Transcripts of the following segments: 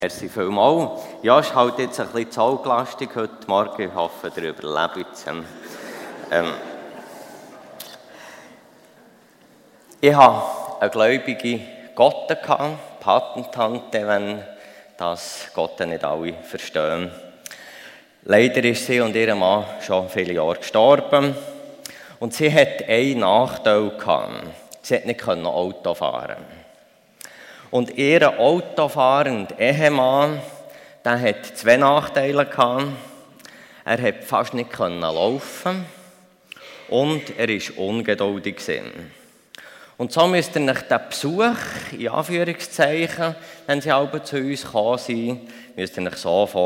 Merci vielmals. Ja, es ist halt jetzt ein bisschen zahllastig heute Morgen. Ich hoffe, ihr überlebt es. Ich hatte eine gläubige Gotte, Patentante, wenn das Gotte nicht alle verstehen. Leider ist sie und ihr Mann schon viele Jahre gestorben. Und sie hatte einen Nachteil. Sie konnte nicht Auto fahren. Und ihr autofahrender Ehemann, der hat zwei Nachteile gehabt. Er konnte fast nicht laufen und er war ungeduldig. Und so müsst ihr euch den Besuch, in Anführungszeichen, wenn sie alle zu uns gekommen sind, müsst ihr euch so vorstellen.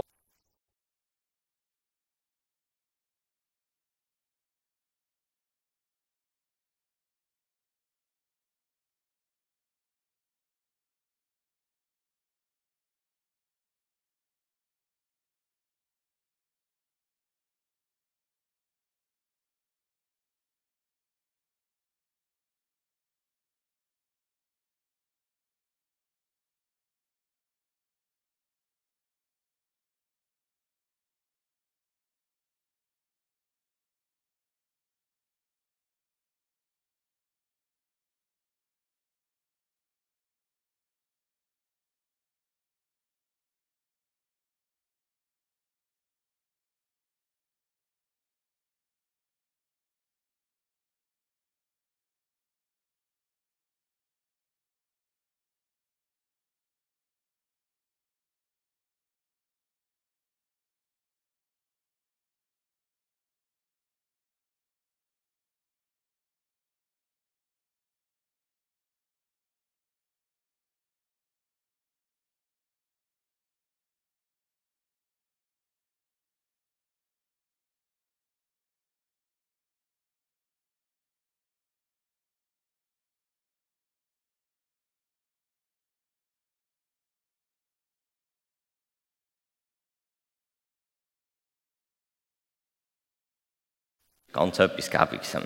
Ganz etwas Gäbiges.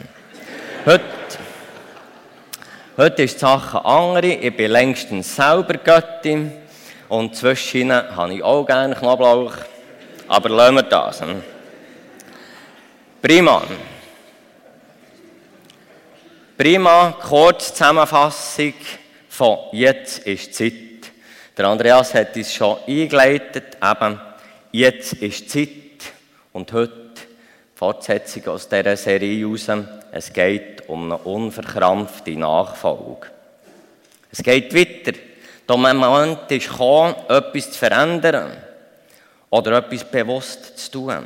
Heute ist die Sache andere. Ich bin längstens selber Göttin und zwischen habe ich auch gerne Knoblauch. Aber lassen wir das. Prima, kurze Zusammenfassung von «Jetzt ist Zeit». Der Andreas hat uns schon eingeleitet, eben «Jetzt ist Zeit» und heute Fortsetzung aus dieser Serie heraus. Es geht um eine unverkrampfte Nachfolge. Es geht weiter. Der Moment ist gekommen, etwas zu verändern oder etwas bewusst zu tun.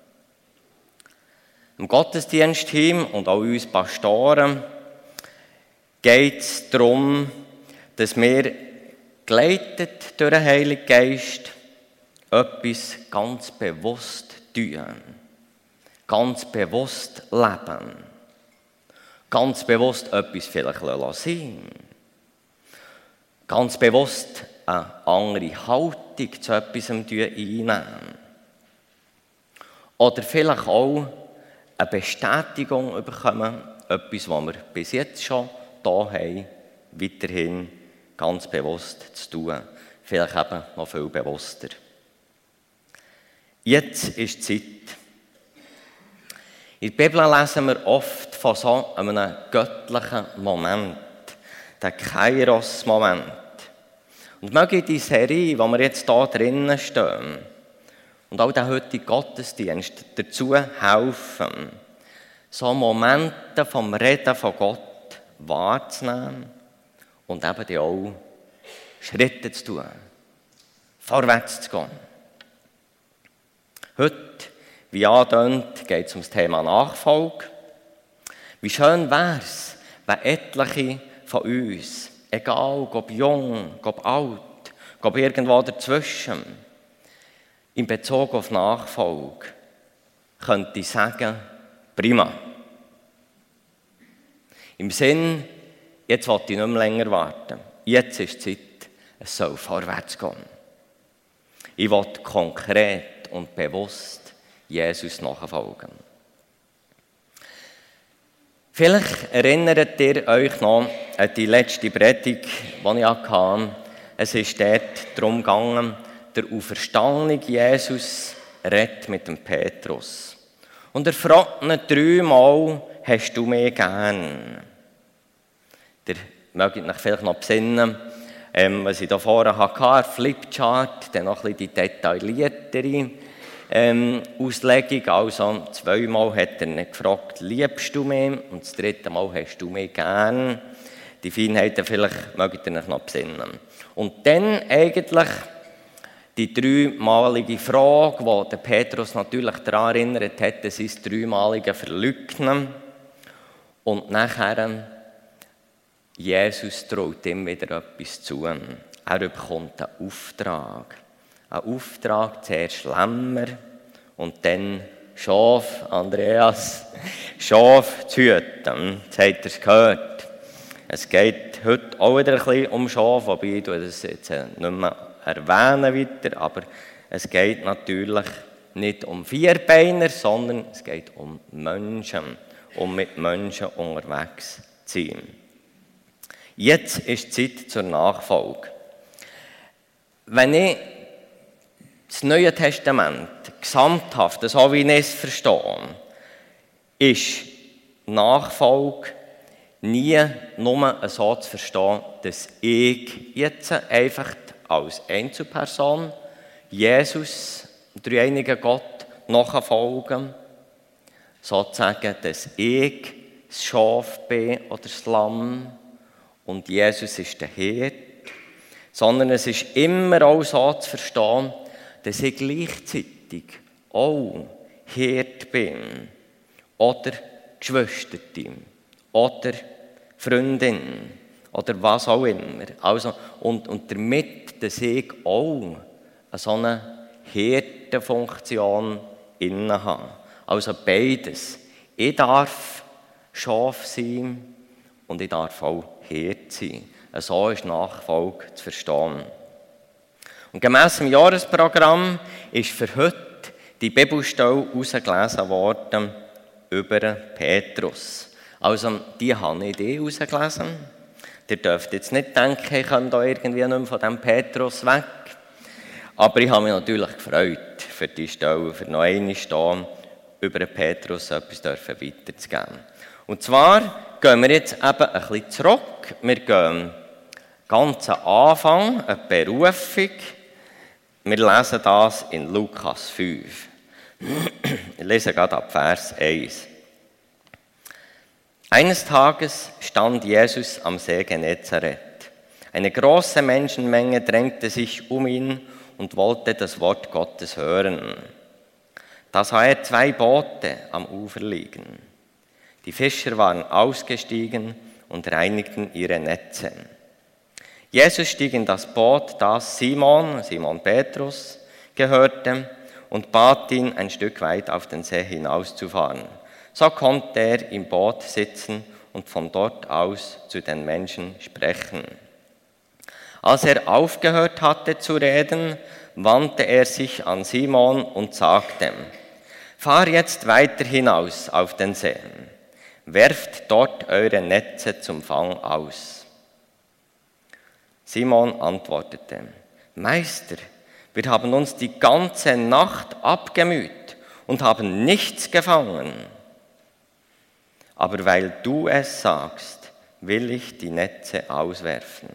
Im Gottesdienstteam und auch uns Pastoren geht es darum, dass wir geleitet durch den Heiligen Geist etwas ganz bewusst tun. Ganz bewusst leben. Ganz bewusst etwas vielleicht sein. Ganz bewusst eine andere Haltung zu etwas einnehmen. Oder vielleicht auch eine Bestätigung bekommen, etwas, was wir bis jetzt schon da haben, weiterhin ganz bewusst zu tun. Vielleicht eben noch viel bewusster. Jetzt ist Zeit. In der Bibel lesen wir oft von so einem göttlichen Moment, der Kairos-Moment. Und möge die Serie, wo wir jetzt hier drinnen stehen, und auch der heutige Gottesdienst dazu helfen, so Momente vom Reden von Gott wahrzunehmen und eben auch Schritte zu tun, vorwärts zu gehen. Heute, wie angedeutet, geht es um das Thema Nachfolge. Wie schön wäre es, wenn etliche von uns, egal ob jung, ob alt, ob irgendwo dazwischen, in Bezug auf Nachfolge, könnte ich sagen, prima. Im Sinn, jetzt will ich nicht mehr länger warten. Jetzt ist die Zeit, es soll vorwärts gehen. Ich will konkret und bewusst Jesus nachfolgen. Vielleicht erinnert ihr euch noch an die letzte Predigt, die ich hatte. Es ist dort darum gegangen, der auferstandene Jesus redet mit dem Petrus. Und er fragt ihn 3-mal, hast du mich gern? Ihr mögt euch vielleicht noch besinnen, was ich da vorne hatte, Flipchart, dann noch ein bisschen die detailliertere Auslegung. Also 2-mal hat er ihn gefragt, liebst du mich? Und das 3. Mal, hast du mich gern? Die Feinheiten vielleicht mögt ihr euch noch besinnen. Und dann eigentlich die 3-malige Frage, die der Petrus natürlich daran erinnert hat, das ist das 3-malige Verleugnen. Und nachher, Jesus traut ihm wieder etwas zu. Er bekommt einen Auftrag. Einen Auftrag, zuerst Lämmer und dann Schaf, Andreas, Schaf zu hüten. Jetzt habt ihr es gehört. Es geht heute auch wieder ein bisschen um Schaf, wobei ich das jetzt nicht mehr erwähnen weiter, aber es geht natürlich nicht um Vierbeiner, sondern es geht um Menschen, um mit Menschen unterwegs zu sein. Jetzt ist Zeit zur Nachfolge. Wenn ich das Neue Testament gesamthaft, so wie ich es verstehe, ist Nachfolge nie nur so zu verstehen, dass ich jetzt einfach als Einzelperson Jesus, dreieinigen Gott, nachfolge, sozusagen, dass ich das Schaf bin oder das Lamm und Jesus ist der Hirte, sondern es ist immer auch so zu verstehen, dass ich gleichzeitig auch Hirte bin oder Geschwisterte oder Freundin oder was auch immer. Also, und damit, dass ich auch so eine Hirtenfunktion inne habe. Also beides. Ich darf Schaf sein und ich darf auch Hirte sein. So ist Nachfolge zu verstehen. Und gemäss dem Jahresprogramm ist für heute die Bibelstelle herausgelesen worden über Petrus. Also, die habe ich herausgelesen. Ihr dürft jetzt nicht denken, ich komme da irgendwie nicht mehr von diesem Petrus weg. Aber ich habe mich natürlich gefreut, für die Stelle, für noch einmal stehen, über Petrus etwas weiterzugeben. Und zwar gehen wir jetzt eben ein bisschen zurück. Wir gehen ganz am Anfang, eine Berufung. Wir lesen das in Lukas 5. Ich lese gerade ab Vers 1. Eines Tages stand Jesus am See Genezareth. Eine große Menschenmenge drängte sich um ihn und wollte das Wort Gottes hören. Da sah er 2 Boote am Ufer liegen. Die Fischer waren ausgestiegen und reinigten ihre Netze. Jesus stieg in das Boot, das Simon Petrus, gehörte, und bat ihn, ein Stück weit auf den See hinauszufahren. So konnte er im Boot sitzen und von dort aus zu den Menschen sprechen. Als er aufgehört hatte zu reden, wandte er sich an Simon und sagte: Fahr jetzt weiter hinaus auf den See. Werft dort eure Netze zum Fang aus. Simon antwortete: Meister, wir haben uns die ganze Nacht abgemüht und haben nichts gefangen. Aber weil du es sagst, will ich die Netze auswerfen.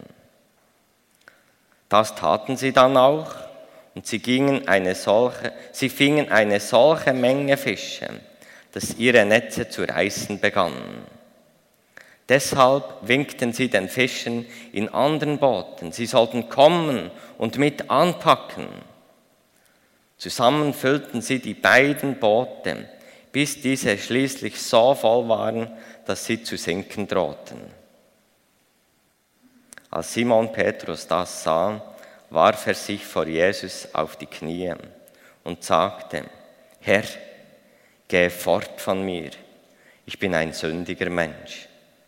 Das taten sie dann auch, und sie fingen eine solche Menge Fische, dass ihre Netze zu reißen begannen. Deshalb winkten sie den Fischern in anderen Booten, sie sollten kommen und mit anpacken. Zusammen füllten sie die beiden Boote, bis diese schließlich so voll waren, dass sie zu sinken drohten. Als Simon Petrus das sah, warf er sich vor Jesus auf die Knie und sagte: Herr, geh fort von mir, ich bin ein sündiger Mensch.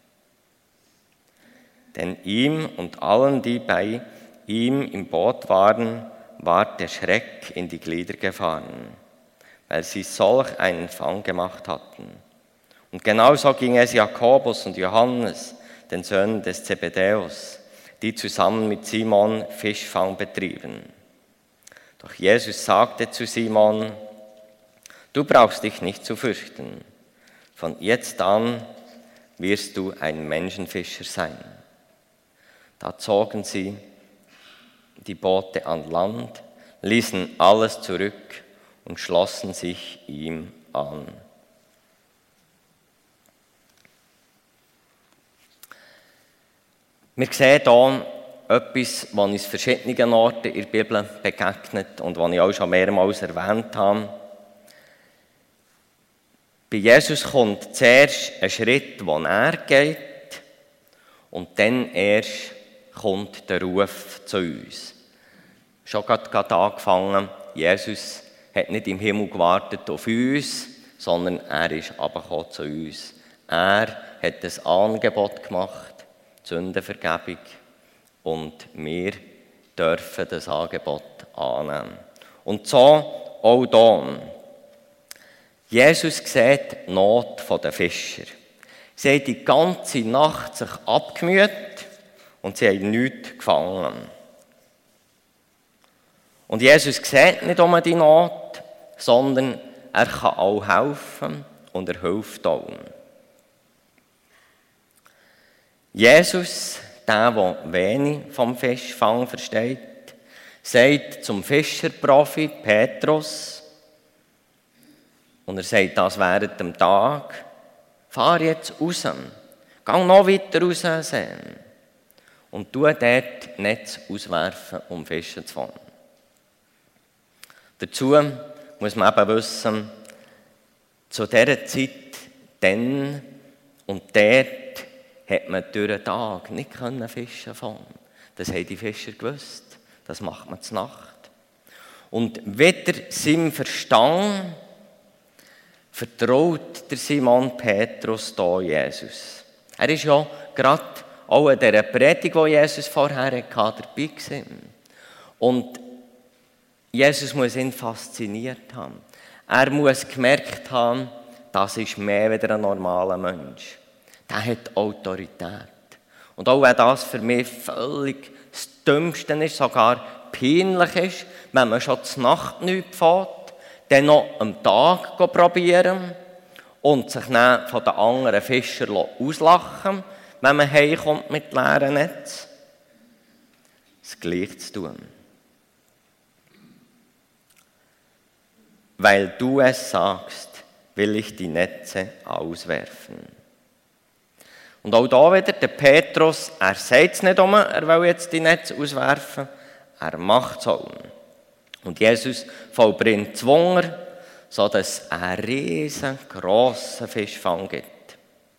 Denn ihm und allen, die bei ihm im Boot waren, war der Schreck in die Glieder gefahren, weil sie solch einen Fang gemacht hatten. Und genauso ging es Jakobus und Johannes, den Söhnen des Zebedäus, die zusammen mit Simon Fischfang betrieben. Doch Jesus sagte zu Simon: Du brauchst dich nicht zu fürchten. Von jetzt an wirst du ein Menschenfischer sein. Da zogen sie die Boote an Land, ließen alles zurück und schlossen sich ihm an. Wir sehen hier etwas, was uns verschiedenen Orten in der Bibel begegnet und was ich auch schon mehrmals erwähnt habe. Bei Jesus kommt zuerst ein Schritt, wo er geht, und dann erst kommt der Ruf zu uns. Schon gerade angefangen, Jesus hat nicht im Himmel gewartet auf uns, sondern er ist runtergekommen zu uns. Er hat ein Angebot gemacht, Sündenvergebung, und wir dürfen das Angebot annehmen. Und so auch hier. Jesus sieht die Not der Fischer. Sie haben die ganze Nacht sich abgemüht und sie haben nichts gefangen. Und Jesus sieht nicht um die Not, sondern er kann auch helfen und er hilft auch. Jesus, der wenig vom Fischfang versteht, sagt zum Fischerprofi Petrus, und er sagt das während dem Tag: Fahr jetzt raus, geh noch weiter raus sehen und tu dort Netz auswerfen, um Fische zu fangen. Dazu muss man eben wissen, zu dieser Zeit, dann und dort, hat man durch den Tag nicht Fische fangen. Das haben die Fischer gewusst. Das macht man zur Nacht. Und wieder seinem Verstand vertraut der Simon Petrus hier Jesus. Er ist ja gerade auch in dieser Predigt, die Jesus vorher hatte, dabei gewesen. Und Jesus muss ihn fasziniert haben. Er muss gemerkt haben, das ist mehr als ein normaler Mensch. Der hat Autorität. Und auch wenn das für mich völlig das Dümmste ist, sogar peinlich ist, wenn man schon zur Nacht nichts fährt, dann noch am Tag probieren und sich dann von den anderen Fischern auslachen, wenn man heimkommt mit leeren Netz. Das Gleiche zu tun. Weil du es sagst, will ich die Netze auswerfen. Und auch da wieder, der Petrus, er sagt es nicht um, er will jetzt die Netze auswerfen, er macht es auch. Und Jesus vollbringt das Wunder, sodass es einen riesengroßen Fischfang gibt.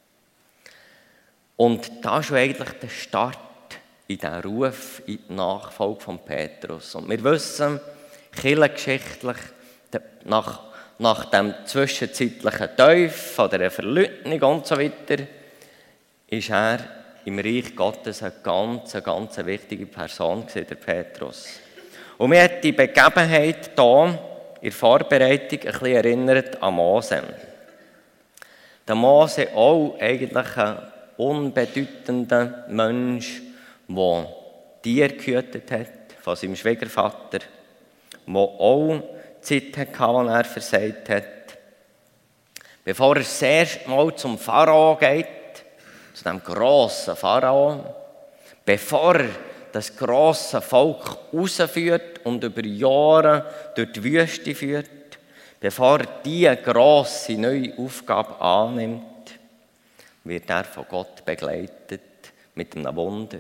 Und das ist eigentlich der Start in diesen Ruf, in die Nachfolge von Petrus. Und wir wissen, kirchengeschichtlich, nach dem zwischenzeitlichen Teufel, von der Verleugnung und so weiter, ist er im Reich Gottes eine ganz wichtige Person gewesen, der Petrus. Und mir hat die Begebenheit hier in der Vorbereitung ein bisschen erinnert an Mose. Der Mose auch eigentlich ein unbedeutender Mensch, der Tiere gehütet hat von seinem Schwiegervater, der auch Zeit hatte, die er versagt hat. Bevor er das erste Mal zum Pharao geht, zu dem grossen Pharao, bevor er das grosse Volk rausführt und über Jahre durch die Wüste führt, bevor er diese grosse neue Aufgabe annimmt, wird er von Gott begleitet mit einem Wunder.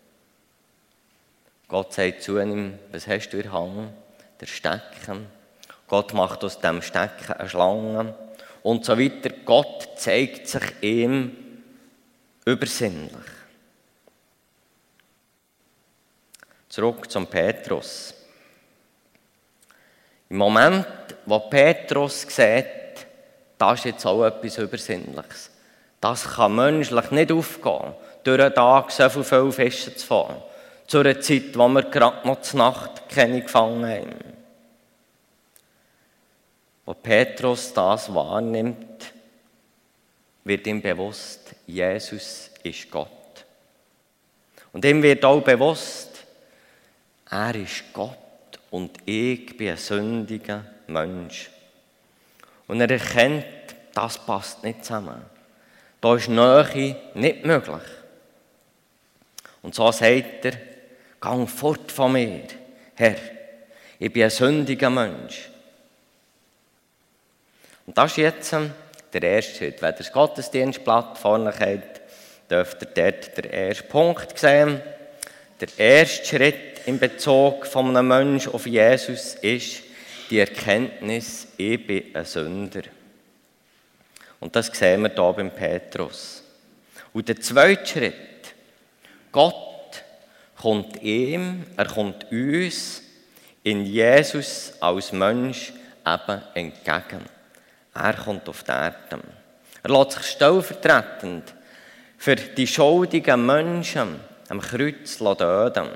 Gott sagt zu ihm: Was hast du in der Hand? Der Stecken. Gott macht aus dem Stecken eine Schlange und so weiter. Gott zeigt sich ihm übersinnlich. Zurück zum Petrus. Im Moment, wo Petrus sieht, das ist jetzt auch etwas Übersinnliches. Das kann menschlich nicht aufgehen, durch einen Tag so viele Fische zu fangen. Zu einer Zeit, wo wir gerade noch zur Nacht keine gefangen haben. Wo Petrus das wahrnimmt, wird ihm bewusst, Jesus ist Gott. Und ihm wird auch bewusst, er ist Gott und ich bin ein sündiger Mensch. Und er erkennt, das passt nicht zusammen. Da ist Nähe nicht möglich. Und so sagt er, geh fort von mir, Herr, ich bin ein sündiger Mensch. Und das ist jetzt der erste Schritt. Wenn ihr das Gottesdienstblatt vorne habt, dürft ihr dort den ersten Punkt sehen. Der erste Schritt in Bezug von einem Menschen auf Jesus ist die Erkenntnis, ich bin ein Sünder. Und das sehen wir hier beim Petrus. Und der zweite Schritt, Gott kommt ihm, er kommt uns in Jesus als Mensch eben entgegen. Er kommt auf die Erde. Er lässt sich stellvertretend für die schuldigen Menschen am Kreuz töten.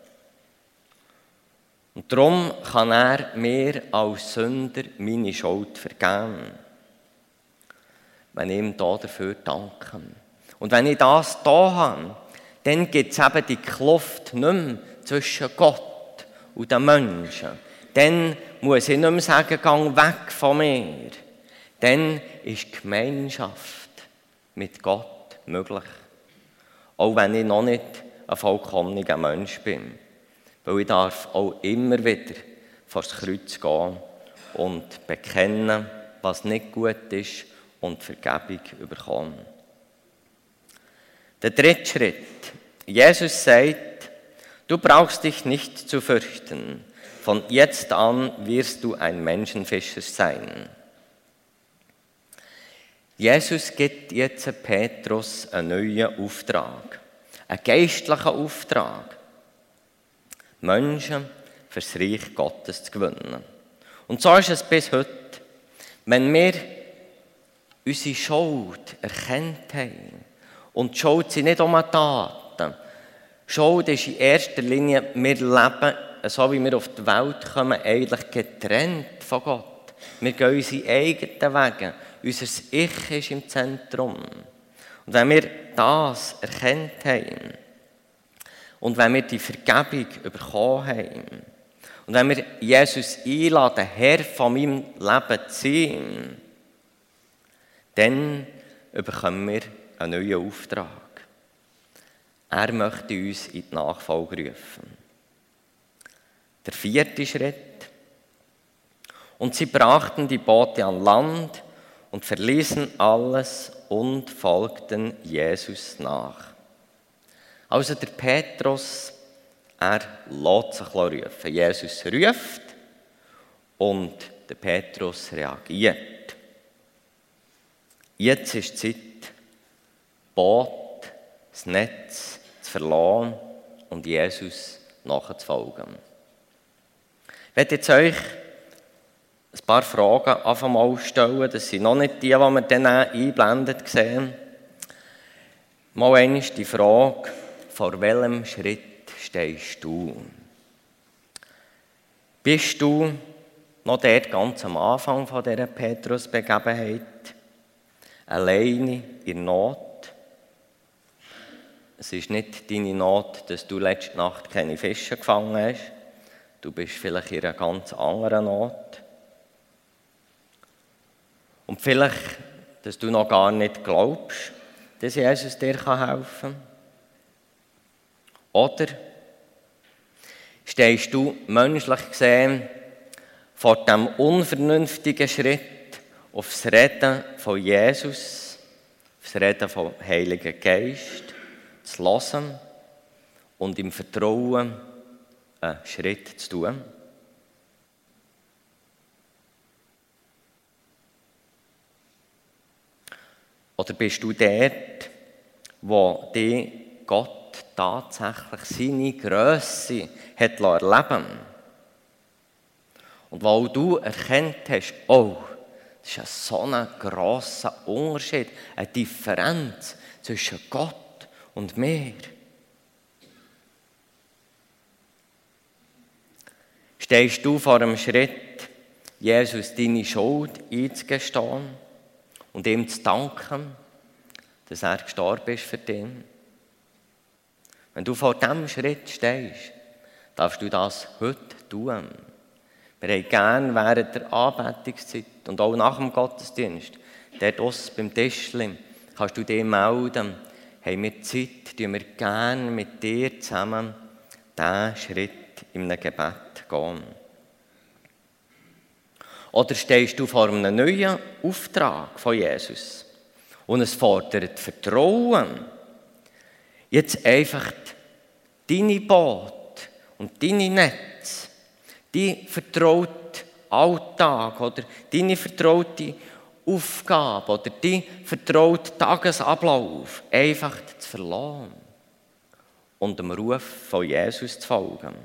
Und darum kann er mir als Sünder meine Schuld vergeben. Wenn ich ihm dafür danke. Und wenn ich das da habe, dann gibt es eben die Kluft nicht mehr zwischen Gott und den Menschen. Dann muss ich nicht mehr sagen, geh weg von mir. Dann ist Gemeinschaft mit Gott möglich. Auch wenn ich noch nicht ein vollkommener Mensch bin. Weil ich darf auch immer wieder vor das Kreuz gehen und bekennen, was nicht gut ist und Vergebung bekommen. Der dritte Schritt. Jesus sagt, du brauchst dich nicht zu fürchten. Von jetzt an wirst du ein Menschenfischer sein. Jesus gibt jetzt Petrus einen neuen Auftrag. Einen geistlichen Auftrag. Menschen für das Reich Gottes zu gewinnen. Und so ist es bis heute. Wenn wir unsere Schuld erkannt haben, und die Schuld sind nicht um Taten. Schuld ist in erster Linie, wir leben, so wie wir auf die Welt kommen, eigentlich getrennt von Gott. Wir gehen unsere eigenen Wege. Unser Ich ist im Zentrum. Und wenn wir das erkannt haben, und wenn wir die Vergebung bekommen haben, und wenn wir Jesus einladen, Herr von meinem Leben zu sein, dann bekommen wir einen neuen Auftrag. Er möchte uns in die Nachfolge rufen. Der vierte Schritt. Und sie brachten die Boote an Land und verließen alles und folgten Jesus nach. Also der Petrus, er lässt sich rufen. Jesus ruft und der Petrus reagiert. Jetzt ist die Zeit, Boot, das Netz zu verlassen und Jesus nachzufolgen. Ich werde jetzt euch ein paar Fragen mal stellen. Das sind noch nicht die wir dann einblendet sehen. Mal einmal die Frage, vor welchem Schritt stehst du? Bist du noch dort ganz am Anfang von dieser Petrus-Begebenheit? Alleine in Not? Es ist nicht deine Not, dass du letzte Nacht keine Fische gefangen hast. Du bist vielleicht in einer ganz anderen Not. Und vielleicht, dass du noch gar nicht glaubst, dass Jesus dir helfen kann. Oder stehst du menschlich gesehen vor dem unvernünftigen Schritt aufs Reden von Jesus, aufs Reden vom Heiligen Geist, zu hören und im Vertrauen einen Schritt zu tun? Oder bist du dort, wo dich Gott tatsächlich seine Grösse hat erleben lassen? Und wo du erkannt hast, oh, das ist so ein grosser Unterschied, eine Differenz zwischen Gott und mir. Stehst du vor dem Schritt, Jesus deine Schuld einzugestehen und ihm zu danken, dass er gestorben ist für dich? Wenn du vor diesem Schritt stehst, darfst du das heute tun. Wir haben gerne während der Anbetungszeit und auch nach dem Gottesdienst, dort draussen beim Tischchen, kannst du dich melden, haben wir Zeit, tun wir gerne mit dir zusammen diesen Schritt in einem Gebet gehen. Oder stehst du vor einem neuen Auftrag von Jesus und es fordert Vertrauen, jetzt einfach deine Boot und deine Netze, dein vertraute Alltag oder deine vertraute Aufgabe oder dein vertraute Tagesablauf einfach zu verlassen und dem Ruf von Jesus zu folgen.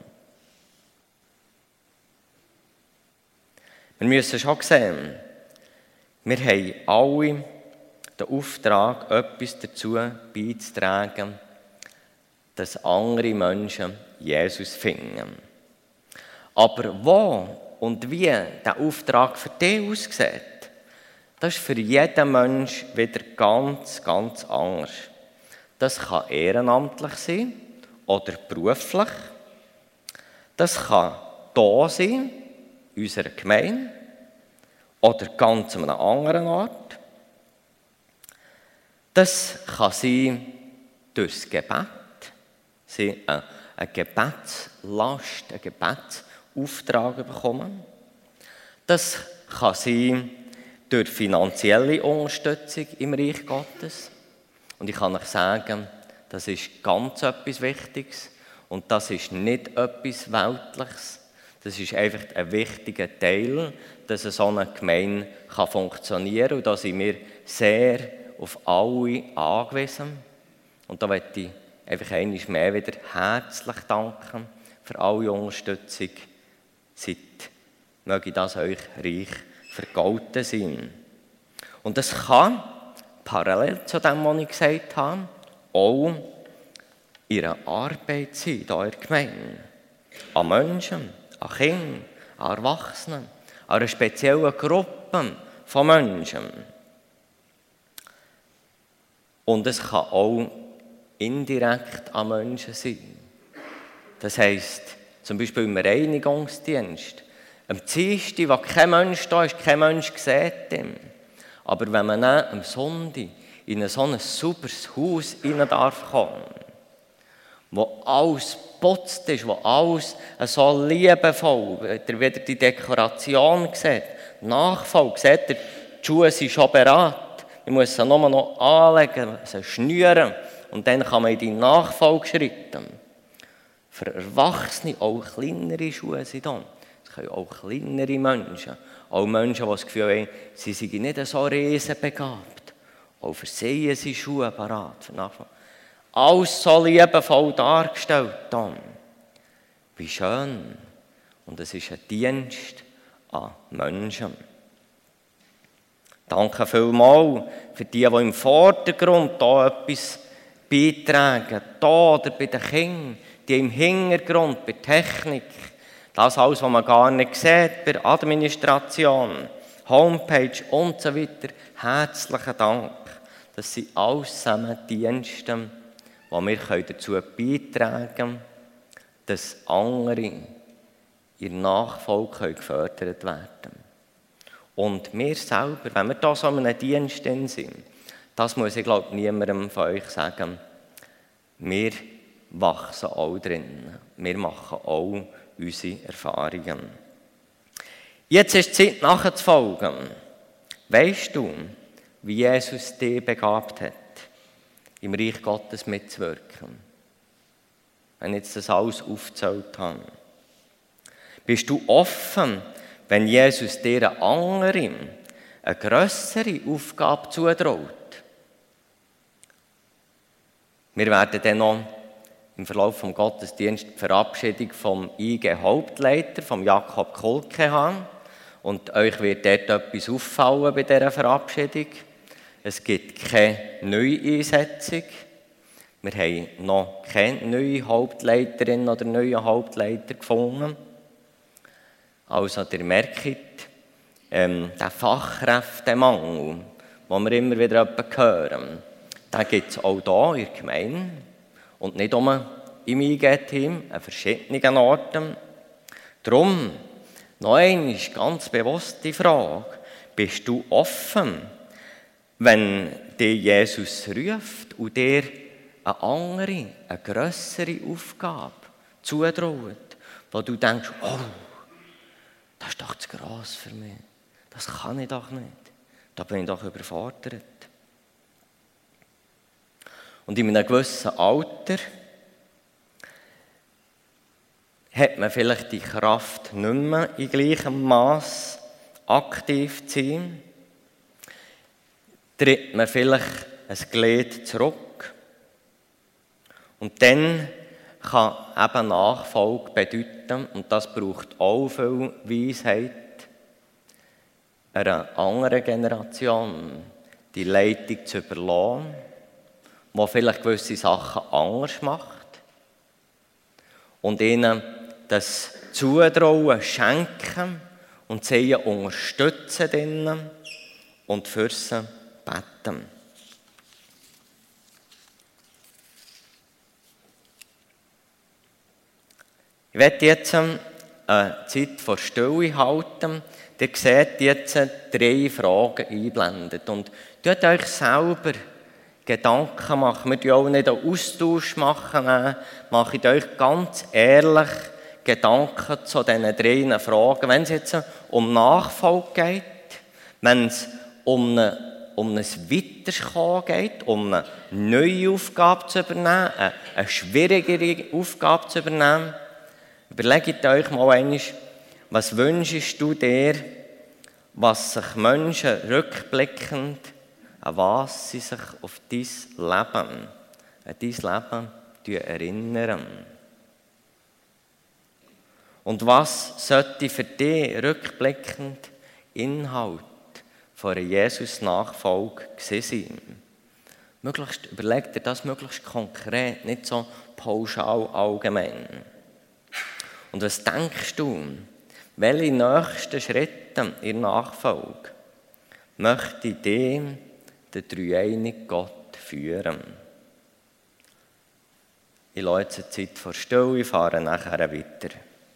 Wir müssen schon sehen, wir haben alle den Auftrag, etwas dazu beizutragen, dass andere Menschen Jesus finden. Aber wo und wie der Auftrag für dich aussieht, das ist für jeden Menschen wieder ganz, ganz anders. Das kann ehrenamtlich sein oder beruflich. Das kann da sein, in unserer Gemeinde oder ganz an einer anderen Ort. Das kann sein durchs Gebet, eine Gebetslast, einen Gebetsauftrag bekommen. Das kann sein durch finanzielle Unterstützung im Reich Gottes. Und ich kann euch sagen, das ist ganz etwas Wichtiges und das ist nicht etwas Weltliches. Das ist einfach ein wichtiger Teil, dass so eine Gemeinde funktionieren kann. Und da sind wir sehr auf alle angewiesen. Und da möchte ich einfach einmal mehr wieder herzlich danken für alle Unterstützung. Möge das euch reich vergolten sein. Und das kann, parallel zu dem, was ich gesagt habe, auch ihre Arbeit sein, hier in der Gemeinde. An Menschen, an Kindern, an Erwachsenen, an einer speziellen Gruppe von Menschen. Und es kann auch indirekt an Menschen sein. Das heisst, zum Beispiel im Reinigungsdienst. Am Dienstag, wo kein Mensch da ist, kein Mensch sieht ihn. Aber wenn man dann am Sonntag in so ein sauberes Haus rein darf kommen, wo alles geputzt ist, wo alles so liebevoll, wieder die Dekoration sieht, Nachfolge, seht ihr, die Schuhe sind schon beraten, ich muss sie nur noch anlegen, sie schnüren und dann kann man in die Nachfolge schreiten. Für Erwachsene auch kleinere Schuhe sind da. Es können auch kleinere Menschen, auch Menschen, die das Gefühl haben, sie seien nicht so riesenbegabt. Auch für sie sind Schuhe parat. Alles so liebevoll dargestellt. Dann. Wie schön. Und es ist ein Dienst an Menschen. Danke vielmals für die im Vordergrund hier etwas beitragen. Hier oder bei den Kindern, die im Hintergrund, bei der Technik. Das alles, was man gar nicht sieht, bei der Administration, Homepage und so weiter. Herzlichen Dank. Das sind alles zusammen Dienste, die wir dazu beitragen können, dass andere in der Nachfolge gefördert werden. Und wir selber, wenn wir da so in einem Dienst sind, das muss ich glaube niemandem von euch sagen, wir wachsen auch drin. Wir machen auch unsere Erfahrungen. Jetzt ist die Zeit nachzufolgen. Weisst du, wie Jesus dich begabt hat, im Reich Gottes mitzuwirken? Wenn ich jetzt das alles aufgezählt habe. Bist du offen, wenn Jesus dir eine andere, eine grössere Aufgabe zutraut? Wir werden dann noch im Verlauf des Gottesdienstes die Verabschiedung vom IG-Hauptleiter, vom Jakob Kulke, haben. Und euch wird dort etwas auffallen bei dieser Verabschiedung. Es gibt keine Neueinsetzung. Wir haben noch keine neue Hauptleiterin oder neuen Hauptleiter gefunden. Also, ihr merkt, den Fachkräftemangel, den wir immer wieder hören, den gibt es auch hier in der Gemeinde. Und nicht nur im IG-Team, an verschiedenen Orten. Darum, Noch einmal ganz bewusst die Frage, bist du offen, wenn dich Jesus ruft und dir eine andere, eine grössere Aufgabe zutraut, wo du denkst, oh, das ist doch zu gross für mich, das kann ich doch nicht, da bin ich doch überfordert. Und in einem gewissen Alter hat man vielleicht die Kraft nicht mehr in gleichem Maß aktiv zu sein. Tritt man vielleicht ein Glied zurück. Und dann kann eben Nachfolge bedeuten, und das braucht auch viel Weisheit, einer anderen Generation die Leitung zu überlassen, die vielleicht gewisse Sachen anders macht und ihnen das Zutrauen schenken und sie unterstützen drinnen und für sie beten. Ich werde jetzt eine Zeit vor Stille halten. Ihr seht jetzt 3 Fragen einblendet. Und tut euch selber Gedanken machen. Wir machen auch nicht einen Austausch machen. Macht euch ganz ehrlich Gedanken zu diesen 3 Fragen. Wenn es jetzt um Nachfolge geht, wenn es um ein Weiterkommen geht, um eine neue Aufgabe zu übernehmen, eine schwierigere Aufgabe zu übernehmen, überlegt euch mal einmal, was wünschst du dir, was sich Menschen rückblickend, an was sie sich auf dein Leben erinnern. Und was sollte für dich rückblickend Inhalt von einer Jesus-Nachfolge sein? Überleg dir das möglichst konkret, nicht so pauschal allgemein. Und was denkst du, welche nächsten Schritte in der Nachfolge möchte dich der dreieinige Gott führen? Ich lasse jetzt eine Zeit vor Stille, fahre nachher weiter.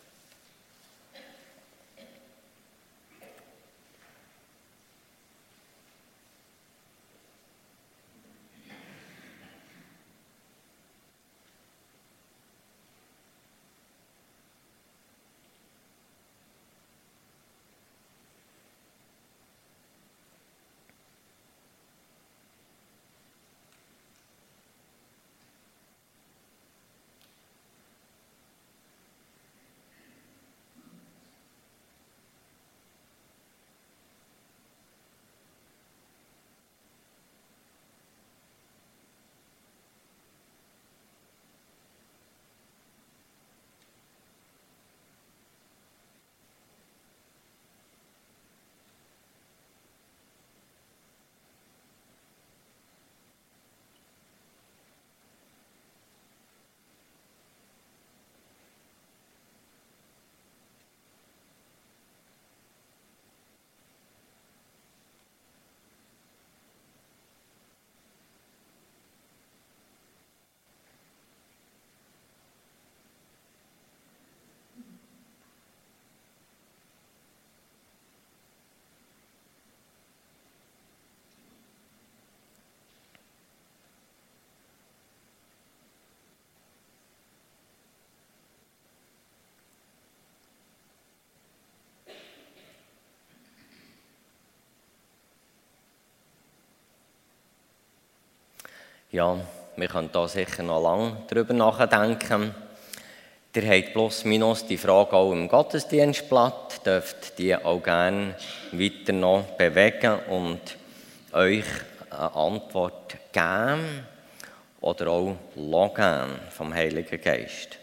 Ja, wir können da sicher noch lange drüber nachdenken. Ihr habt plus minus die Frage auch im Gottesdienstblatt, dürft die auch gerne weiter noch bewegen und euch eine Antwort geben oder auch geben vom Heiligen Geist.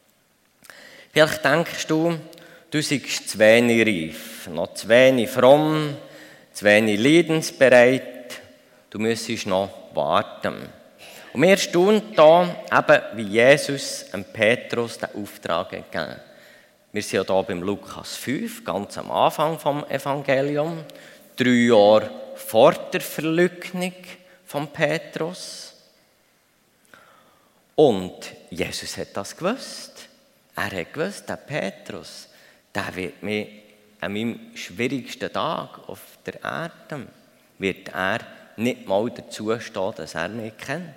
Vielleicht denkst du, du seist zu wenig reif, noch zu wenig fromm, zu wenig leidensbereit, du müsstest noch warten. Und mir erstaunt hier eben, wie Jesus Petrus den Auftrag gegeben hat. Wir sind ja hier beim Lukas 5, ganz am Anfang vom Evangelium, 3 Jahre vor der Verleugnung von Petrus. Und Jesus hat das gewusst. Er hat gewusst, der Petrus, der wird mich an meinem schwierigsten Tag auf der Erde wird er nicht mal dazu stehen, dass er mich kennt.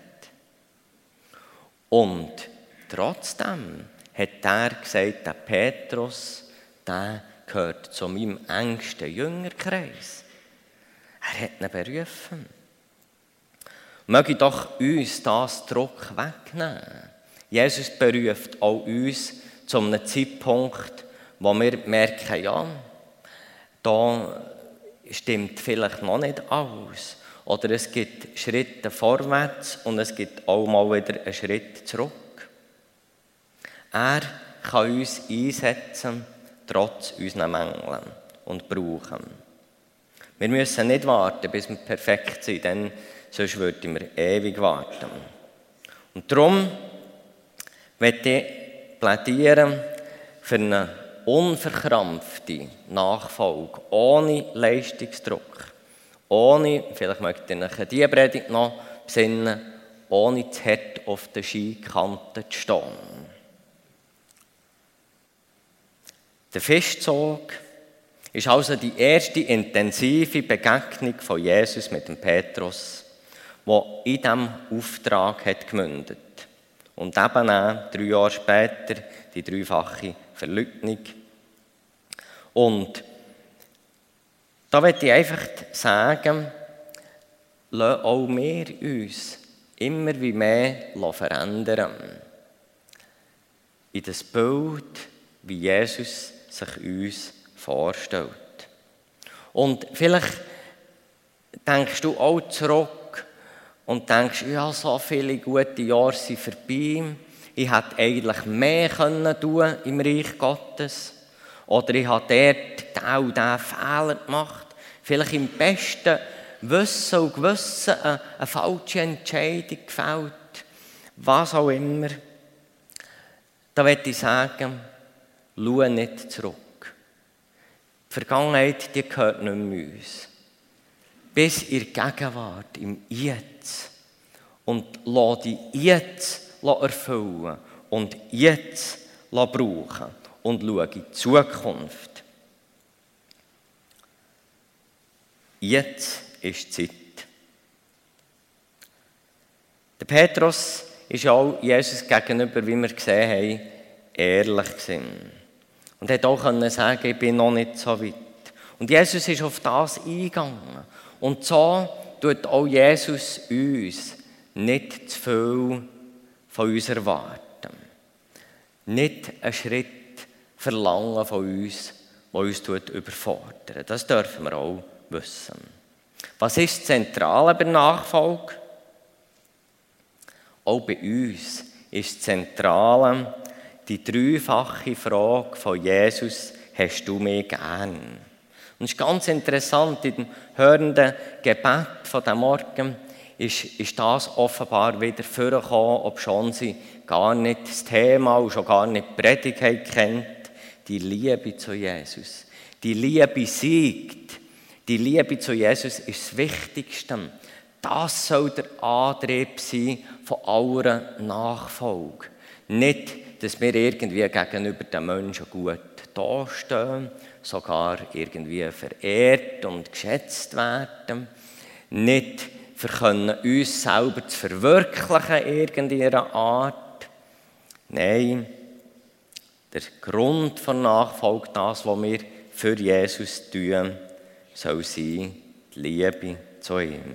Und trotzdem hat er gesagt, der Petrus, der gehört zu meinem engsten Jüngerkreis. Er hat ihn berufen. Möge doch uns das Druck wegnehmen. Jesus beruft auch uns zu einem Zeitpunkt, wo wir merken, ja, da stimmt vielleicht noch nicht alles. Oder es gibt Schritte vorwärts und es gibt auch mal wieder einen Schritt zurück. Er kann uns einsetzen, trotz unserer Mängel und brauchen. Wir müssen nicht warten, bis wir perfekt sind, denn sonst würden wir ewig warten. Und darum möchte ich plädieren für eine unverkrampfte Nachfolge, ohne Leistungsdruck, ohne, vielleicht mögt ihr euch an diese Predigt noch besinnen, ohne zu hart auf der Skikante zu stehen. Der Festzug ist also die erste intensive Begegnung von Jesus mit dem Petrus, die in diesem Auftrag hat gemündet. Und eben auch 3 Jahre später die 3-fache Verleugnung. Und da möchte ich einfach sagen, lassen auch wir uns immer wie mehr verändern. In das Bild, wie Jesus sich uns vorstellt. Und vielleicht denkst du auch zurück und denkst, ja, so viele gute Jahre sind vorbei. Ich hätte eigentlich mehr tun können im Reich Gottes. Oder ich habe dort den und den Fehler gemacht. Vielleicht im besten Wissen und Gewissen eine falsche Entscheidung gefällt. Was auch immer. Da möchte ich sagen, schau nicht zurück. Die Vergangenheit, die gehört nicht mehr uns. Bis in der Gegenwart, im Jetzt. Und lass dich jetzt erfüllen und jetzt brauchen. Und schau in die Zukunft. Jetzt ist die Zeit. Der Petrus ist ja auch Jesus gegenüber, wie wir gesehen haben, ehrlich gewesen. Und er konnte auch sagen, ich bin noch nicht so weit. Und Jesus ist auf das eingegangen. Und so tut auch Jesus uns nicht zu viel von uns erwarten. Nicht einen Schritt verlangen von uns, der uns überfordert. Das dürfen wir auch wissen. Was ist das Zentrale bei der Nachfolge? Auch bei uns ist das Zentrale die 3-fache Frage von Jesus, hast du mich gern? Und es ist ganz interessant, in dem hörenden Gebet von diesem Morgen ist das offenbar wieder vorgekommen, obschon sie gar nicht das Thema und schon gar nicht die Predigt kennt. Die Liebe zu Jesus. Die Liebe siegt. Die Liebe zu Jesus ist das Wichtigste. Das soll der Antrieb sein von aller Nachfolge. Nicht, dass wir irgendwie gegenüber den Menschen gut dastehen, sogar irgendwie verehrt und geschätzt werden. Nicht für können uns selber zu verwirklichen in irgendeiner Art. Nein, der Grund der Nachfolge, das, was wir für Jesus tun, soll sein, die Liebe zu ihm.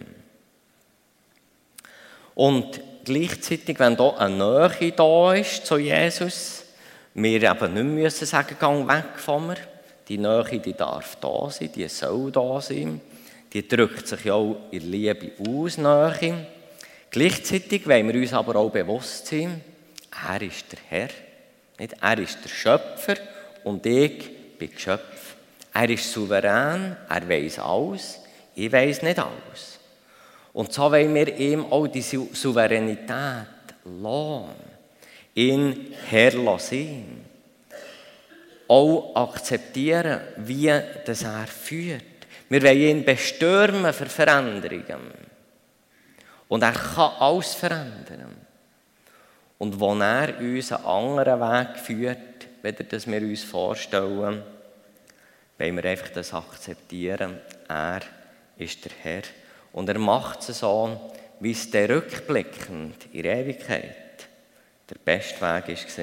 Und gleichzeitig, wenn da eine Nähe da ist zu Jesus, wir eben nicht müssen sagen, geh weg von mir. Die Nähe, die darf da sein, die soll da sein. Die drückt sich ja auch in Liebe aus, Nähe. Gleichzeitig wollen wir uns aber auch bewusst sein, er ist der Herr. Nicht? Er ist der Schöpfer und ich bin Geschöpf. Er ist souverän, er weiss alles, ich weiss nicht alles. Und so wollen wir ihm auch die Souveränität lassen, ihn Herr sein. Auch akzeptieren, wie das er führt. Wir wollen ihn bestürmen für Veränderungen. Und er kann alles verändern. Und wo er uns einen anderen Weg führt, weder dass wir uns vorstellen, wollen wir einfach das akzeptieren. Er ist der Herr. Und er macht es so, wie es der rückblickend in der Ewigkeit der beste Weg war.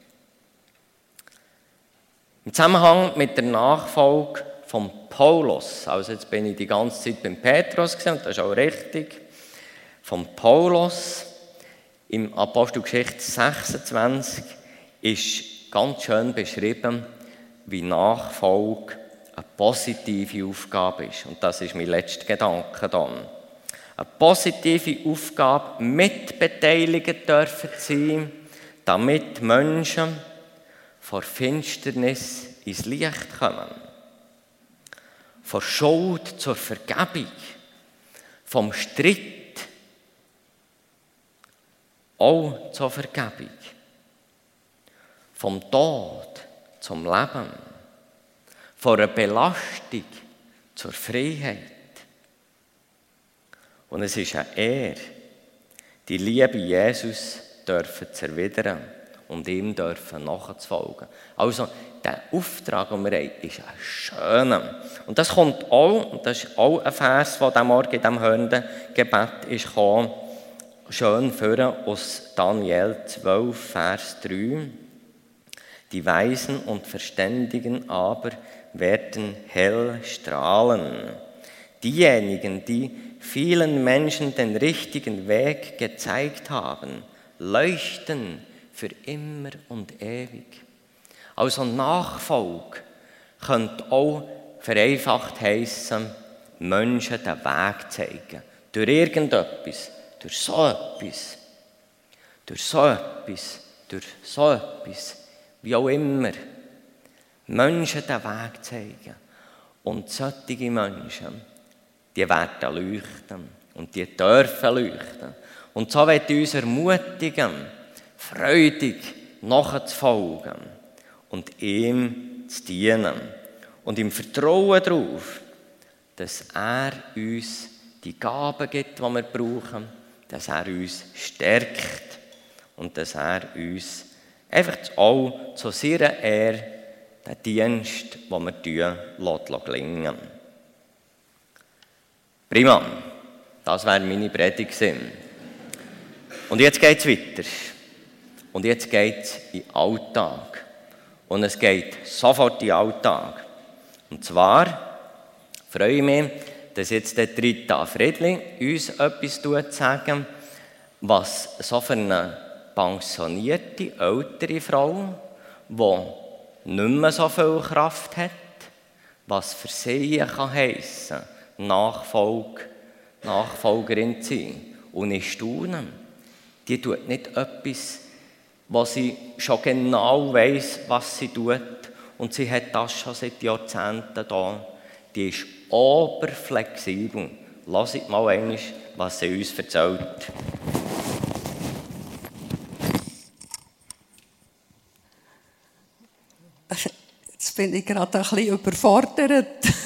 Im Zusammenhang mit der Nachfolge von Paulus, also jetzt bin ich die ganze Zeit beim Petrus gewesen, und das ist auch richtig, von Paulus im Apostelgeschichte 26 ist ganz schön beschrieben, wie Nachfolge eine positive Aufgabe ist. Und das ist mein letzter Gedanke dann. Eine positive Aufgabe mitbeteiligt dürfen sein, damit Menschen vor Finsternis ins Licht kommen. Von Schuld zur Vergebung. Vom Streit auch zur Vergebung. Vom Tod zum Leben. Von einer Belastung zur Freiheit. Und es ist eine Ehre, die Liebe Jesus dürfen zu erwidern und ihm dürfen nachzufolgen. Also, der Auftrag, den wir haben, ist ein schöner. Und das kommt auch, und das ist auch ein Vers, der heute Morgen in diesem Hörnengebet ist gekommen, schön führen aus Daniel 12, Vers 3. Die Weisen und Verständigen aber werden hell strahlen. Diejenigen, die vielen Menschen den richtigen Weg gezeigt haben, leuchten für immer und ewig. Also Nachfolge könnte auch vereinfacht heissen, Menschen den Weg zeigen. Durch irgendetwas, durch so etwas, durch so etwas, durch so etwas, wie auch immer. Menschen den Weg zeigen. Und solche Menschen, die werden leuchten und die dürfen leuchten. Und so wird uns ermutigen, freudig nachzufolgen und ihm zu dienen. Und im Vertrauen darauf, dass er uns die Gaben gibt, die wir brauchen, dass er uns stärkt und dass er uns einfach auch zu seiner Ehre den Dienst, den wir tun, gelingen. Prima, das wäre meine Predigt gewesen. Und jetzt geht es weiter. Und jetzt geht es in den Alltag. Und es geht sofort in den Alltag. Und zwar freue ich mich, dass jetzt der Rita Friedli uns etwas sagen, was so für eine pensionierte, ältere Frau, die nicht mehr so viel Kraft hat, was für sie kann heissen, Nachfolgerin zu sein. Und ich staune, die tut nicht etwas, was sie schon genau weiss, was sie tut. Und sie hat das schon seit Jahrzehnten da. Die ist oberflexibel. Lasst mal einmal, was sie uns erzählt. Jetzt bin ich gerade ein bisschen überfordert.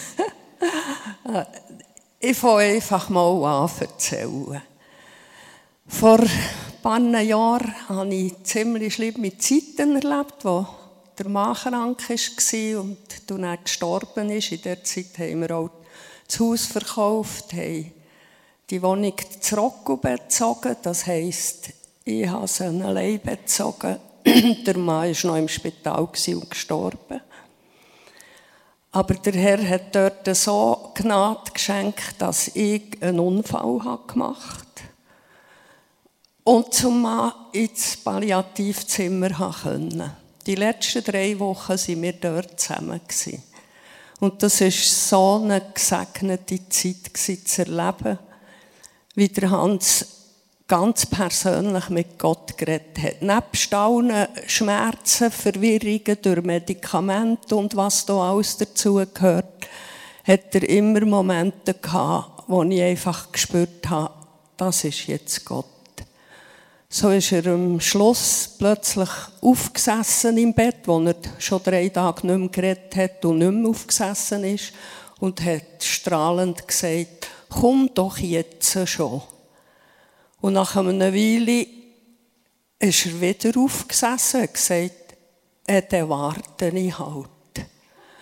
Ich fange einfach mal an zu erzählen. Vor ein paar Jahren habe ich ziemlich schlimme Zeiten erlebt, wo der Mann krank war und dann gestorben ist. In dieser Zeit haben wir auch das Haus verkauft, haben die Wohnung zurück bezogen. Das heisst, ich habe sie allein bezogen. Der Mann war noch im Spital und gestorben. Aber der Herr hat dort so Gnade geschenkt, dass ich einen Unfall gemacht habe. Und zum Mann ins Palliativzimmer konnte. Die letzten 3 Wochen waren wir dort zusammen. Und das war so eine gesegnete Zeit zu erleben, wie der Hans ganz persönlich mit Gott geredet hat. Nebst allen Schmerzen, Verwirrungen durch Medikamente und was da alles dazugehört, hat er immer Momente gehabt, wo ich einfach gespürt habe, das ist jetzt Gott. So ist er am Schluss plötzlich aufgesessen im Bett, wo er schon 3 Tage nicht mehr geredet hat und nicht mehr aufgesessen ist, und hat strahlend gesagt, komm doch jetzt schon. Und nach einer Weile ist er wieder aufgesessen und hat gesagt, dann warte ich halt.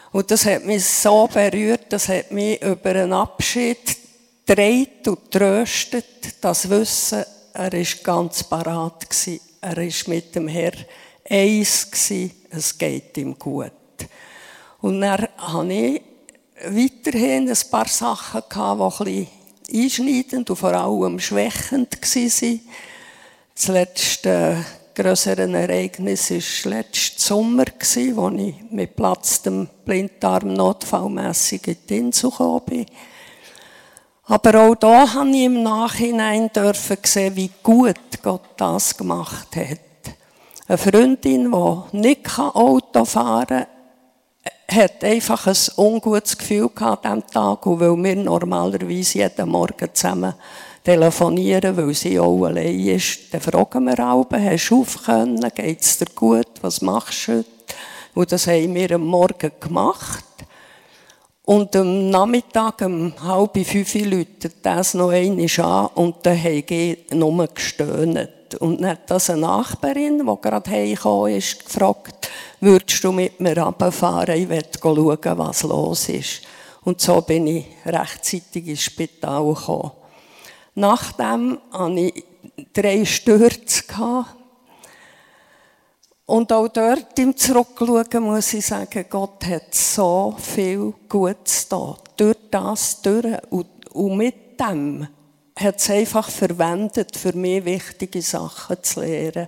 Und das hat mich so berührt, das hat mich über einen Abschied gedreht und tröstet, das Wissen, er war ganz parat, er war mit dem Herr eins, es geht ihm gut. Und dann hatte ich weiterhin ein paar Sachen, die ein bisschen einschneidend und vor allem schwächend waren. Das letzte grössere Ereignis war letzten Sommer, als ich mit platztem Blinddarm notfallmässig in die Insel gekommen bin. Aber auch da durfte ich im Nachhinein sehen, wie gut Gott das gemacht hat. Eine Freundin, die nicht Auto fahren kann, hat einfach ein ungutes Gefühl gehabt an diesem Tag. Und weil wir normalerweise jeden Morgen zusammen telefonieren, weil sie auch allein ist, dann fragen wir alle, hast du auf können, geht es dir gut, was machst du heute? Und das haben wir am Morgen gemacht. Und am Nachmittag, um 4:30, läutet das noch einmal an und dann habe ich nur gestöhnt. Und dann hat das eine Nachbarin, die gerade heimgekommen ist, gefragt, würdest du mit mir runterfahren? Ich will schauen, was los ist. Und so bin ich rechtzeitig ins Spital gekommen. Nachdem hatte ich 3 Stürze. Und auch dort im Zurückschauen muss ich sagen, Gott hat so viel Gutes da. Durch das durch. Und mit dem hat es einfach verwendet, für mich wichtige Sachen zu lernen.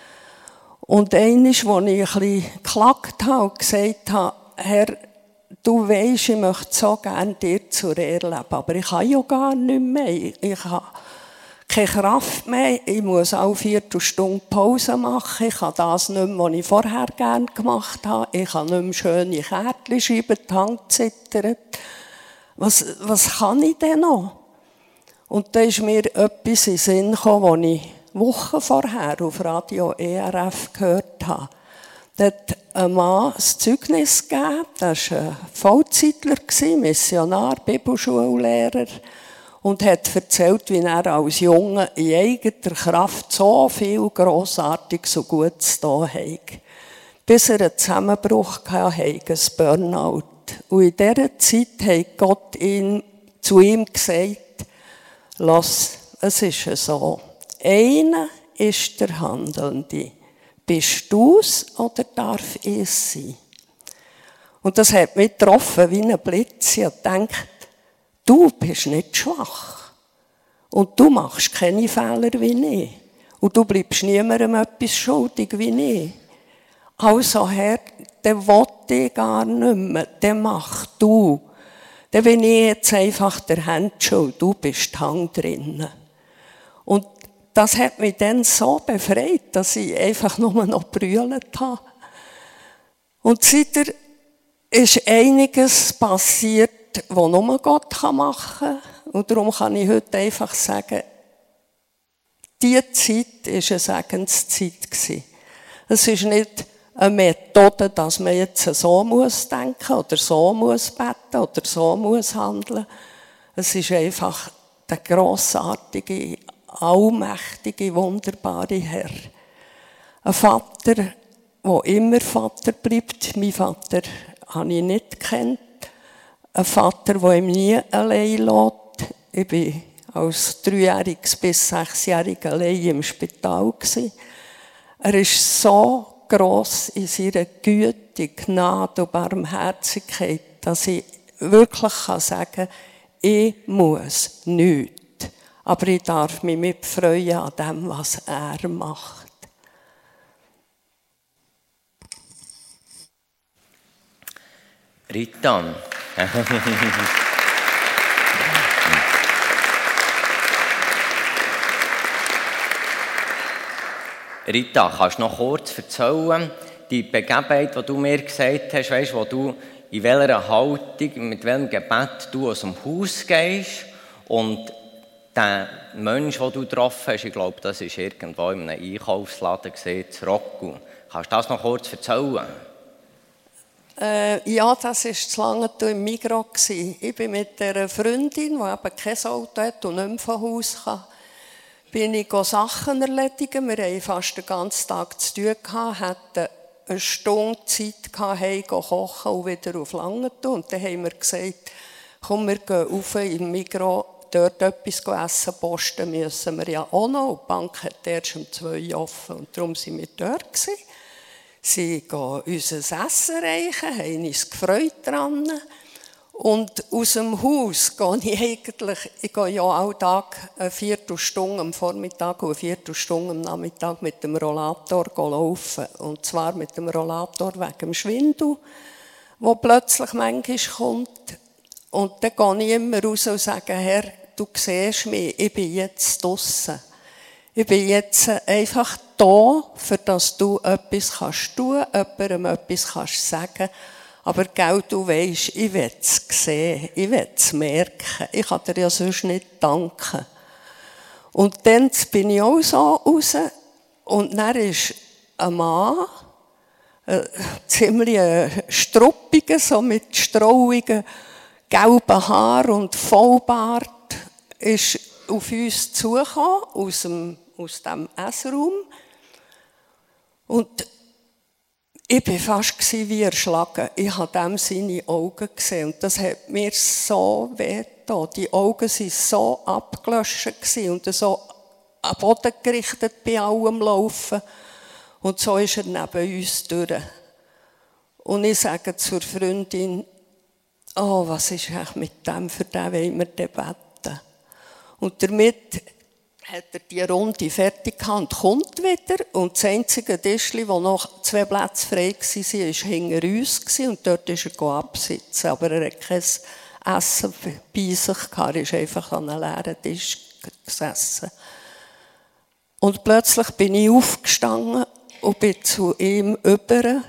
Und eines, wo ich ein bisschen geklagt habe und gesagt habe, Herr, du weisst, ich möchte so gerne dir zur Ehre leben, aber ich kann ja gar nicht mehr. Ich habe keine Kraft mehr, ich muss alle 4 Stunden Pause machen, ich kann das nicht mehr, was ich vorher gerne gemacht habe, ich kann nicht mehr schöne Kärtchen schreiben, die Hand zittert. Was kann ich denn noch? Und da ist mir etwas in den Sinn gekommen, was ich Wochen vorher auf Radio ERF gehört habe. Da hat ein Mann ein Zeugnis gegeben, das war ein Vollzeitler, Missionar, Bibelschullehrer, und hat erzählt, wie er als Junge in eigener Kraft so viel Grossartiges und Gutes da hat. Bis er einen Zusammenbruch hatte, ein Burnout. Und in dieser Zeit hat Gott zu ihm gesagt, lass, es ist so. Einer ist der Handelnde. Bist du es oder darf ich es sein? Und das hat mich getroffen wie ein Blitz. Ich dachte, du bist nicht schwach. Und du machst keine Fehler wie ich. Und du bleibst niemandem etwas schuldig wie ich. Also Herr, den will ich gar nicht mehr. Den mach du. Dann bin ich jetzt einfach der Handschuh. Du bist die Hand drinnen. Und das hat mich dann so befreit, dass ich einfach nur noch brüllt habe. Und seitdem ist einiges passiert, was nur Gott machen kann. Und darum kann ich heute einfach sagen, diese Zeit war eine Segenszeit. Es ist nicht eine Methode, dass man jetzt so muss denken oder so muss beten oder so muss handeln. Es ist einfach der grossartige, allmächtige, wunderbare Herr. Ein Vater, der immer Vater bleibt. Mein Vater habe ich nicht gekannt. Ein Vater, der ihm nie allein lässt. Ich war als 3-Jähriges bis 6-Jähriges allein im Spital. Er ist so gross in seiner Güte, Gnade und Barmherzigkeit, dass ich wirklich sagen kann, ich muss nichts. Aber ich darf mich mitfreuen an dem, was er macht. Rita. Rita, kannst du noch kurz erzählen, die Begebenheit, die du mir gesagt hast, weißt, wo du in welcher Haltung, mit welchem Gebet du aus dem Haus gehst und der Mensch, den du getroffen hast, ich glaube, das war irgendwo in einem Einkaufsladen, in Rocco. Kannst du das noch kurz erzählen? Ja, das war zu lange im Migros. Ich bin mit einer Freundin, die eben kein Auto hat und nicht mehr von Haus kann, bin ich Sachen erledigen. Wir hatten fast den ganzen Tag zu tun gehabt, hatten eine Stunde Zeit gehabt, heim zu kochen und wieder auf Langenthal. Und dann haben wir gesagt, komm, wir gehen rauf im Migros, dort etwas essen, posten müssen wir ja auch noch. Und die Bank hat erst um 2 Uhr offen und darum waren wir dort gewesen. Sie gehen uns ein Essen reichen, haben uns gefreut dran. Und aus dem Haus ich gehe ja alle Tag eine Viertelstunde am Vormittag und eine Viertelstunde am Nachmittag mit dem Rollator laufen. Und zwar mit dem Rollator wegen dem Schwindel, der plötzlich manchmal kommt. Und dann gehe ich immer raus und sage, Herr, du siehst mich, ich bin jetzt draussen. Ich bin jetzt einfach da, für dass du etwas tun kannst, jemandem etwas sagen kannst. Aber gell, du weisst, ich will es sehen, ich will es merken. Ich kann dir ja sonst nicht danken. Und dann bin ich auch so raus. Und dann ist ein Mann, ziemlich struppiger, so mit strauigen, gelben Haaren und Vollbart, ist auf uns zugekommen, aus dem Essraum. Und ich war fast wie erschlagen. Ich habe dem seine Augen gesehen. Und das hat mir so wehgetan. Die Augen waren so abgelöscht und so am Boden gerichtet bei allem Laufen. Und so ist er neben uns durch. Und ich sage zur Freundin, oh, was ist eigentlich mit dem? Für den wollen wir beten. Und damit hat er die Runde fertig gehabt und kommt wieder. Und das einzige Tischchen, wo noch 2 Plätze frei waren, war hinter uns. Und dort ist er absitzen. Aber er hat kein Essen bei sich gehabt. Er ist einfach an einem leeren Tisch gesessen. Und plötzlich bin ich aufgestanden und bin zu ihm rüber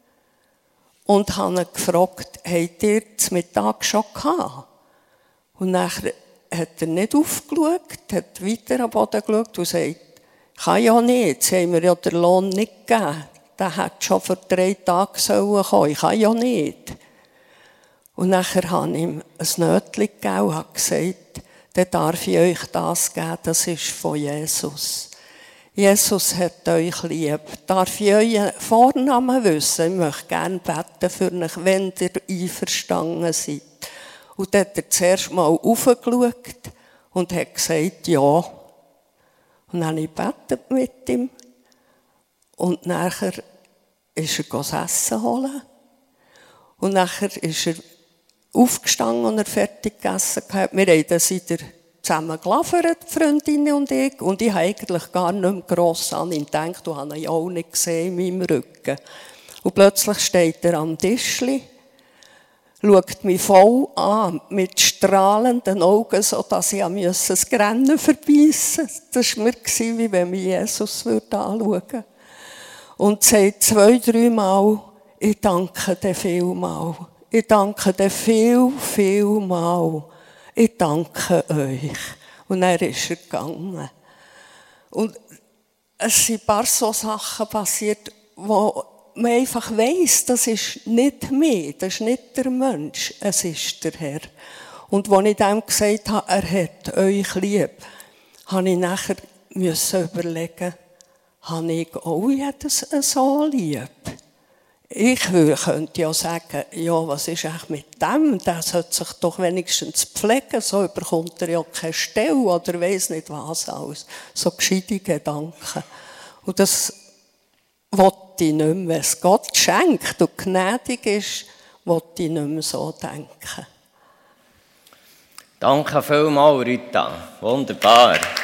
und habe ihn gefragt, habt ihr das Mittag schon gehabt? Und nachher hat er nicht aufgeschaut, hat weiter am Boden geschaut und sagt, kann ja nicht, sie haben mir ja den Lohn nicht gegeben. Der hätte schon vor 3 Tagen kommen sollen, ich kann ja nicht. Und nachher habe ich ihm ein Nötchen gegeben und habe gesagt, dann darf ich euch das geben, das ist von Jesus. Jesus hat euch lieb. Darf ich euren Vornamen wissen? Ich möchte gerne beten für euch, wenn ihr einverstanden seid. Und dann hat er zuerst mal raufgeschaut und hat gesagt, ja. Und dann habe ich gebetet mit ihm. Und nachher ist er das Essen holen. Und nachher ist er aufgestanden und er fertig gegessen gehabt. Wir haben das wieder zusammen gelaufen, die Freundinnen und ich. Und ich habe eigentlich gar nicht mehr gross an ihn gedacht. Du hast ihn ja auch nicht gesehen in meinem Rücken. Und plötzlich steht er am Tischli, schaut mich voll an, mit strahlenden Augen, sodass ich das Grennen verbeissen musste. Das war mir, wie wenn mich Jesus anschauen würde. Und sagt 2, 3 Mal, ich danke dir vielmal. Ich danke dir vielmal. Ich danke euch. Und dann ist er gegangen. Und es sind ein paar so Sachen passiert, wo man einfach weiss, das ist nicht mir, das ist nicht der Mensch, es ist der Herr. Und als ich dem gesagt habe, er hat euch lieb, habe ich nachher überlegen, habe ich auch jedes so lieb? Ich könnte ja sagen, ja, was ist eigentlich mit dem? Der sollte sich doch wenigstens pflegen, so bekommt er ja keine Stelle oder weiss nicht was alles. So gescheite Gedanken. Und das wollte ich nicht mehr. Wenn es Gott schenkt und gnädig ist, wollte ich nicht mehr so denken. Danke vielmals, Rita. Wunderbar.